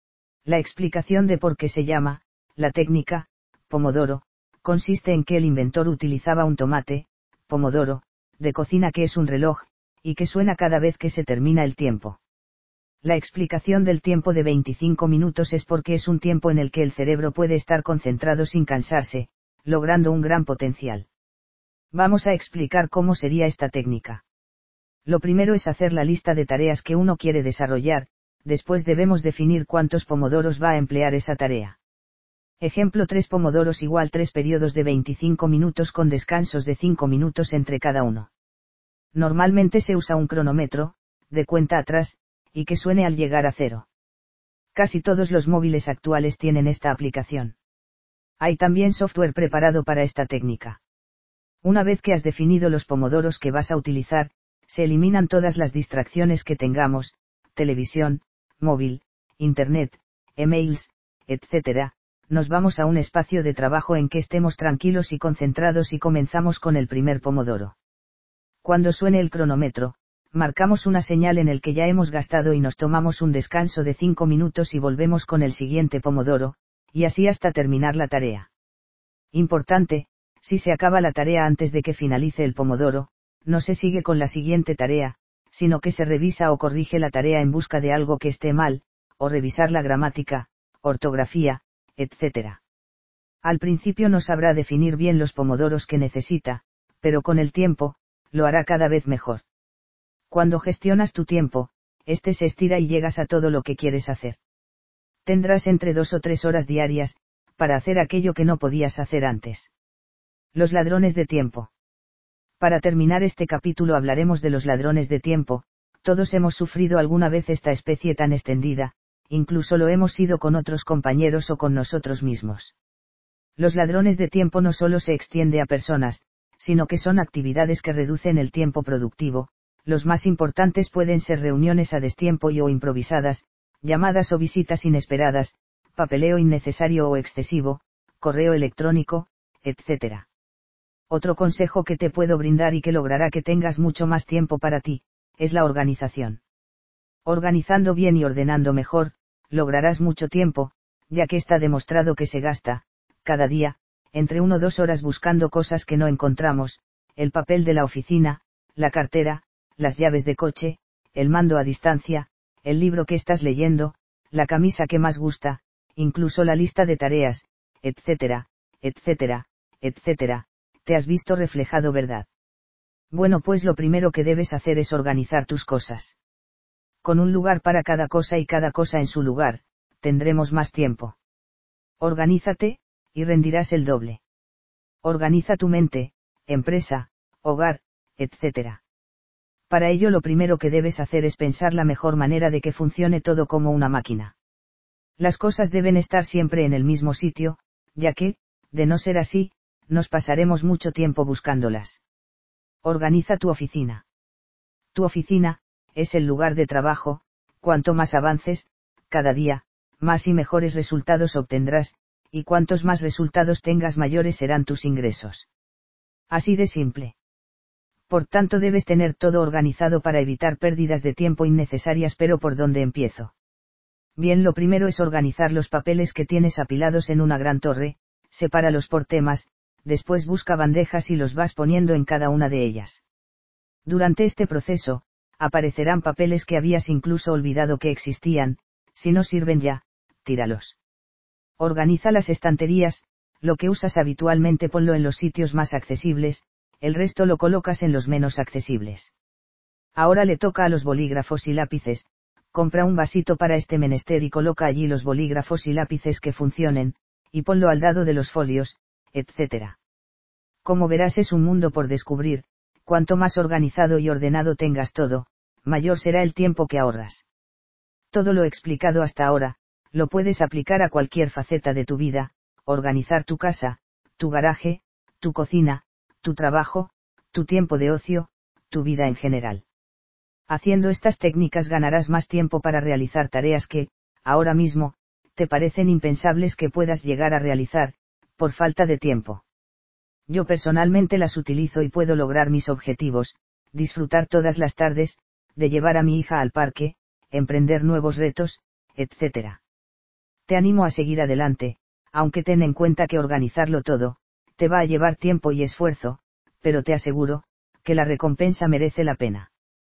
La explicación de por qué se llama, la técnica, pomodoro, consiste en que el inventor utilizaba un tomate, pomodoro, de cocina que es un reloj, y que suena cada vez que se termina el tiempo. La explicación del tiempo de veinticinco minutos es porque es un tiempo en el que el cerebro puede estar concentrado sin cansarse, logrando un gran potencial. Vamos a explicar cómo sería esta técnica. Lo primero es hacer la lista de tareas que uno quiere desarrollar, después debemos definir cuántos pomodoros va a emplear esa tarea. Ejemplo: tres pomodoros igual tres periodos de veinticinco minutos con descansos de cinco minutos entre cada uno. Normalmente se usa un cronómetro, de cuenta atrás, y que suene al llegar a cero. Casi todos los móviles actuales tienen esta aplicación. Hay también software preparado para esta técnica. Una vez que has definido los pomodoros que vas a utilizar, se eliminan todas las distracciones que tengamos, televisión, móvil, internet, emails, etcétera. Nos vamos a un espacio de trabajo en que estemos tranquilos y concentrados y comenzamos con el primer pomodoro. Cuando suene el cronómetro, marcamos una señal en el que ya hemos gastado y nos tomamos un descanso de cinco minutos y volvemos con el siguiente pomodoro, y así hasta terminar la tarea. Importante: si se acaba la tarea antes de que finalice el pomodoro, no se sigue con la siguiente tarea, sino que se revisa o corrige la tarea en busca de algo que esté mal, o revisar la gramática, ortografía, etcétera. Al principio no sabrá definir bien los pomodoros que necesita, pero con el tiempo, lo hará cada vez mejor. Cuando gestionas tu tiempo, este se estira y llegas a todo lo que quieres hacer. Tendrás entre dos o tres horas diarias, para hacer aquello que no podías hacer antes. Los ladrones de tiempo. Para terminar este capítulo hablaremos de los ladrones de tiempo. Todos hemos sufrido alguna vez esta especie tan extendida, incluso lo hemos sido con otros compañeros o con nosotros mismos. Los ladrones de tiempo no solo se extiende a personas, sino que son actividades que reducen el tiempo productivo. Los más importantes pueden ser reuniones a destiempo y o improvisadas, llamadas o visitas inesperadas, papeleo innecesario o excesivo, correo electrónico, etcétera. Otro consejo que te puedo brindar y que logrará que tengas mucho más tiempo para ti, es la organización. Organizando bien y ordenando mejor, lograrás mucho tiempo, ya que está demostrado que se gasta, cada día, entre una o dos horas buscando cosas que no encontramos, el papel de la oficina, la cartera, las llaves de coche, el mando a distancia, el libro que estás leyendo, la camisa que más gusta, incluso la lista de tareas, etcétera, etcétera, etcétera. ¿Te has visto reflejado, verdad? Bueno, pues lo primero que debes hacer es organizar tus cosas. Con un lugar para cada cosa y cada cosa en su lugar, tendremos más tiempo. Organízate, y rendirás el doble. Organiza tu mente, empresa, hogar, etcétera. Para ello lo primero que debes hacer es pensar la mejor manera de que funcione todo como una máquina. Las cosas deben estar siempre en el mismo sitio, ya que, de no ser así, nos pasaremos mucho tiempo buscándolas. Organiza tu oficina. Tu oficina, es el lugar de trabajo. Cuanto más avances, cada día, más y mejores resultados obtendrás, y cuantos más resultados tengas mayores serán tus ingresos. Así de simple. Por tanto debes tener todo organizado para evitar pérdidas de tiempo innecesarias. Pero ¿por dónde empiezo? Bien, lo primero es organizar los papeles que tienes apilados en una gran torre, sepáralos por temas, después busca bandejas y los vas poniendo en cada una de ellas. Durante este proceso, aparecerán papeles que habías incluso olvidado que existían. Si no sirven ya, tíralos. Organiza las estanterías, lo que usas habitualmente ponlo en los sitios más accesibles, el resto lo colocas en los menos accesibles. Ahora le toca a los bolígrafos y lápices. Compra un vasito para este menester y coloca allí los bolígrafos y lápices que funcionen, y ponlo al lado de los folios, etcétera. Como verás, es un mundo por descubrir. Cuanto más organizado y ordenado tengas todo, mayor será el tiempo que ahorras. Todo lo explicado hasta ahora, lo puedes aplicar a cualquier faceta de tu vida: organizar tu casa, tu garaje, tu cocina, tu trabajo, tu tiempo de ocio, tu vida en general. Haciendo estas técnicas ganarás más tiempo para realizar tareas que, ahora mismo, te parecen impensables que puedas llegar a realizar, por falta de tiempo. Yo personalmente las utilizo y puedo lograr mis objetivos: disfrutar todas las tardes, de llevar a mi hija al parque, emprender nuevos retos, etcétera. Te animo a seguir adelante, aunque ten en cuenta que organizarlo todo, te va a llevar tiempo y esfuerzo, pero te aseguro, que la recompensa merece la pena.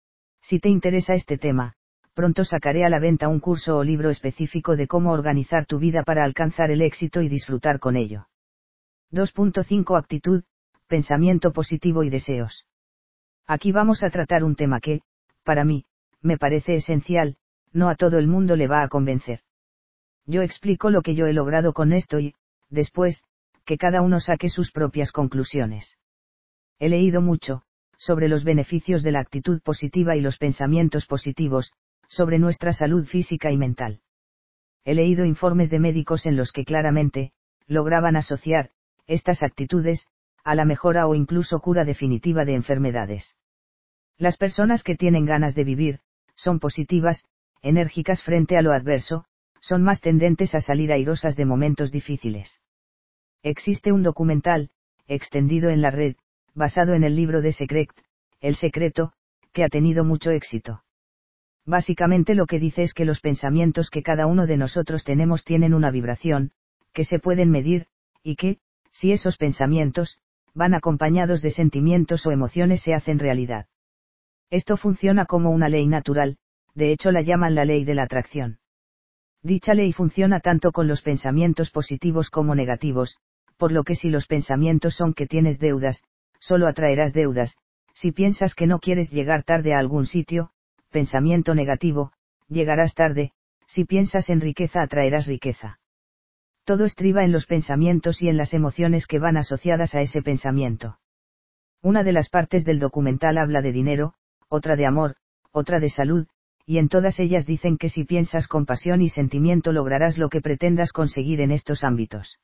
Si te interesa este tema, pronto sacaré a la venta un curso o libro específico de cómo organizar tu vida para alcanzar el éxito y disfrutar con ello. dos punto cinco Actitud, pensamiento positivo y deseos. Aquí vamos a tratar un tema que, para mí, me parece esencial. No a todo el mundo le va a convencer. Yo explico lo que yo he logrado con esto y, después, que cada uno saque sus propias conclusiones. He leído mucho, sobre los beneficios de la actitud positiva y los pensamientos positivos, sobre nuestra salud física y mental. He leído informes de médicos en los que claramente, lograban asociar, estas actitudes, a la mejora o incluso cura definitiva de enfermedades. Las personas que tienen ganas de vivir, son positivas, enérgicas frente a lo adverso, son más tendentes a salir airosas de momentos difíciles. Existe un documental, extendido en la red, basado en el libro de Secret, El Secreto, que ha tenido mucho éxito. Básicamente lo que dice es que los pensamientos que cada uno de nosotros tenemos tienen una vibración, que se pueden medir, y que, si esos pensamientos, van acompañados de sentimientos o emociones, se hacen realidad. Esto funciona como una ley natural, de hecho la llaman la ley de la atracción. Dicha ley funciona tanto con los pensamientos positivos como negativos, por lo que si los pensamientos son que tienes deudas, solo atraerás deudas. Si piensas que no quieres llegar tarde a algún sitio, pensamiento negativo, llegarás tarde. Si piensas en riqueza atraerás riqueza. Todo estriba en los pensamientos y en las emociones que van asociadas a ese pensamiento. Una de las partes del documental habla de dinero, otra de amor, otra de salud, y en todas ellas dicen que si piensas con pasión y sentimiento lograrás lo que pretendas conseguir en estos ámbitos.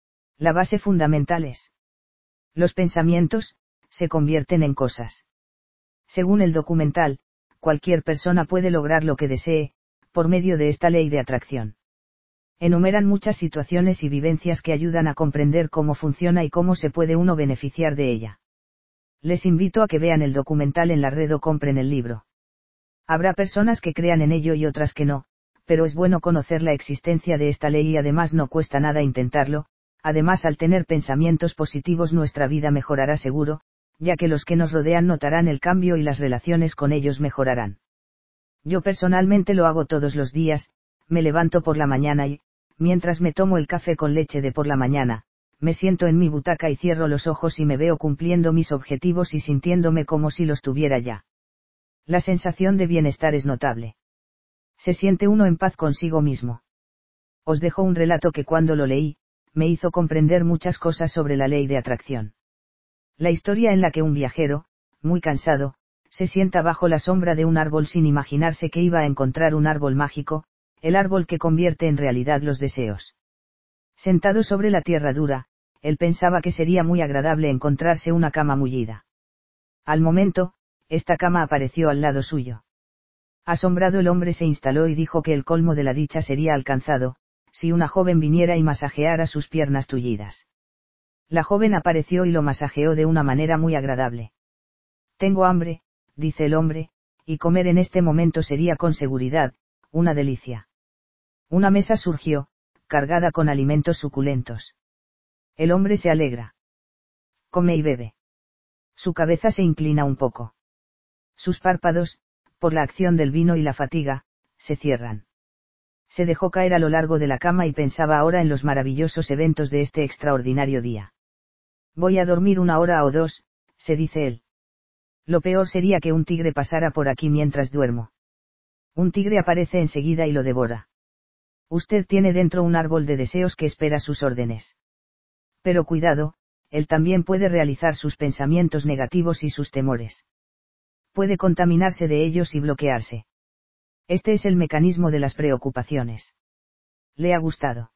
La base fundamental es: los pensamientos se convierten en cosas. Según el documental, cualquier persona puede lograr lo que desee, por medio de esta ley de atracción. Enumeran muchas situaciones y vivencias que ayudan a comprender cómo funciona y cómo se puede uno beneficiar de ella. Les invito a que vean el documental en la red o compren el libro. Habrá personas que crean en ello y otras que no, pero es bueno conocer la existencia de esta ley y además no cuesta nada intentarlo. Además, al tener pensamientos positivos nuestra vida mejorará seguro, ya que los que nos rodean notarán el cambio y las relaciones con ellos mejorarán. Yo personalmente lo hago todos los días, me levanto por la mañana y, mientras me tomo el café con leche de por la mañana, me siento en mi butaca y cierro los ojos y me veo cumpliendo mis objetivos y sintiéndome como si los tuviera ya. La sensación de bienestar es notable. Se siente uno en paz consigo mismo. Os dejo un relato que cuando lo leí, me hizo comprender muchas cosas sobre la ley de atracción. La historia en la que un viajero, muy cansado, se sienta bajo la sombra de un árbol sin imaginarse que iba a encontrar un árbol mágico, el árbol que convierte en realidad los deseos. Sentado sobre la tierra dura, él pensaba que sería muy agradable encontrarse una cama mullida. Al momento, esta cama apareció al lado suyo. Asombrado, el hombre se instaló y dijo que el colmo de la dicha sería alcanzado, si una joven viniera y masajeara sus piernas tullidas. La joven apareció y lo masajeó de una manera muy agradable. Tengo hambre, dice el hombre, y comer en este momento sería con seguridad, una delicia. Una mesa surgió, cargada con alimentos suculentos. El hombre se alegra. Come y bebe. Su cabeza se inclina un poco. Sus párpados, por la acción del vino y la fatiga, se cierran. Se dejó caer a lo largo de la cama y pensaba ahora en los maravillosos eventos de este extraordinario día. Voy a dormir una hora o dos, se dice él. Lo peor sería que un tigre pasara por aquí mientras duermo. Un tigre aparece enseguida y lo devora. Usted tiene dentro un árbol de deseos que espera sus órdenes. Pero cuidado, él también puede realizar sus pensamientos negativos y sus temores. Puede contaminarse de ellos y bloquearse. Este es el mecanismo de las preocupaciones. ¿Le ha gustado?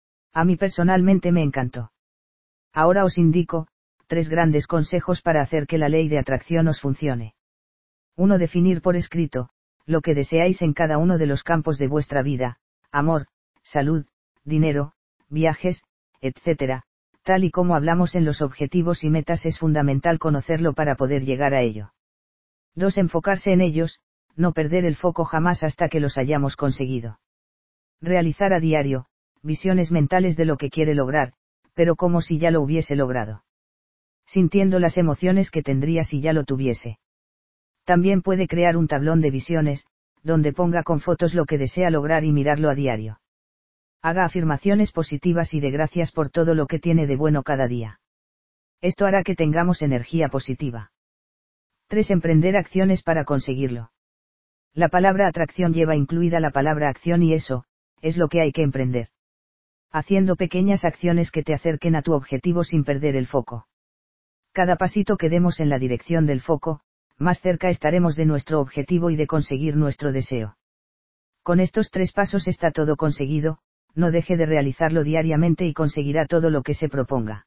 A mí personalmente me encantó. Ahora os indico, tres grandes consejos para hacer que la ley de atracción os funcione. uno. Definir por escrito, lo que deseáis en cada uno de los campos de vuestra vida, amor, salud, dinero, viajes, etcétera, tal y como hablamos en los objetivos y metas es fundamental conocerlo para poder llegar a ello. dos. Enfocarse en ellos, no perder el foco jamás hasta que los hayamos conseguido. Realizar a diario, visiones mentales de lo que quiere lograr, pero como si ya lo hubiese logrado. Sintiendo las emociones que tendría si ya lo tuviese. También puede crear un tablón de visiones, donde ponga con fotos lo que desea lograr y mirarlo a diario. Haga afirmaciones positivas y de gracias por todo lo que tiene de bueno cada día. Esto hará que tengamos energía positiva. tres. Emprender acciones para conseguirlo. La palabra atracción lleva incluida la palabra acción y eso, es lo que hay que emprender. Haciendo pequeñas acciones que te acerquen a tu objetivo sin perder el foco. Cada pasito que demos en la dirección del foco, más cerca estaremos de nuestro objetivo y de conseguir nuestro deseo. Con estos tres pasos está todo conseguido, no deje de realizarlo diariamente y conseguirá todo lo que se proponga.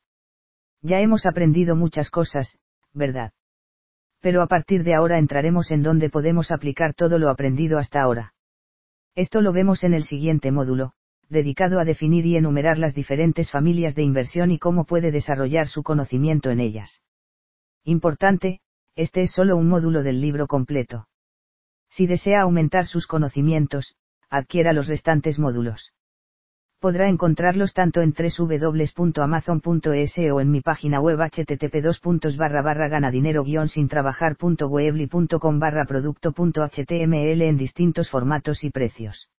Ya hemos aprendido muchas cosas, ¿verdad? Pero a partir de ahora entraremos en donde podemos aplicar todo lo aprendido hasta ahora. Esto lo vemos en el siguiente módulo, dedicado a definir y enumerar las diferentes familias de inversión y cómo puede desarrollar su conocimiento en ellas. Importante, este es solo un módulo del libro completo. Si desea aumentar sus conocimientos, adquiera los restantes módulos. Podrá encontrarlos tanto en doble u doble u doble u punto amazon punto es o en mi página web http dos barra barra ganadinero guion sin trabajar punto weebly punto com barra producto punto html en distintos formatos y precios.